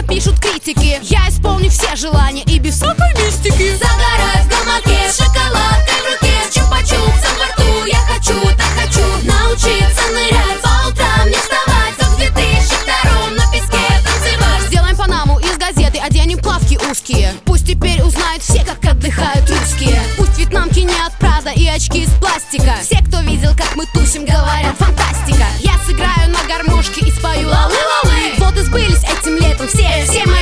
пишут критики. Я исполню все желания и без всякой мистики. Загорать в гамаке, с шоколадкой в руке, с чупа-чупсом во рту. Я хочу, так хочу научиться нырять, по утрам не вставать, как в 2002 на песке танцевать. Сделаем Панаму из газеты, оденем плавки узкие. Пусть теперь узнают все, как отдыхают русские. Пусть вьетнамки не от Прада и очки из пластика. Все, кто видел, как мы тусим, говорят: фантастика. Я сыграю на гармошке и спою лалы-лалы. Вот и сбылись этим летом все мои